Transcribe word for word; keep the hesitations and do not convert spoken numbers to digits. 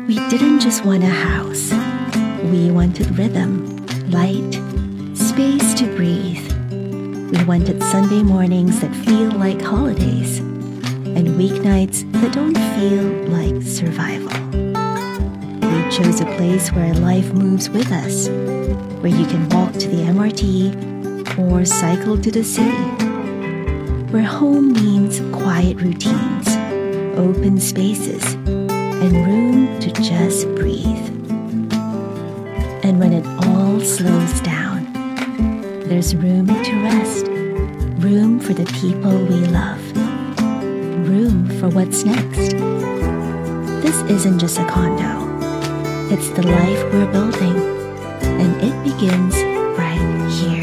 We didn't just want a house. We wanted rhythm, light, space to breathe. We wanted Sunday mornings that feel like holidays and weeknights that don't feel like survival. We chose a place where life moves with us, where you can walk to the M R T or cycle to the city, where home means quiet routines, open spaces, and room to just breathe. And when it all slows down, there's room to rest, room for the people we love, room for what's next. This isn't just a condo, it's the life we're building, and it begins right here.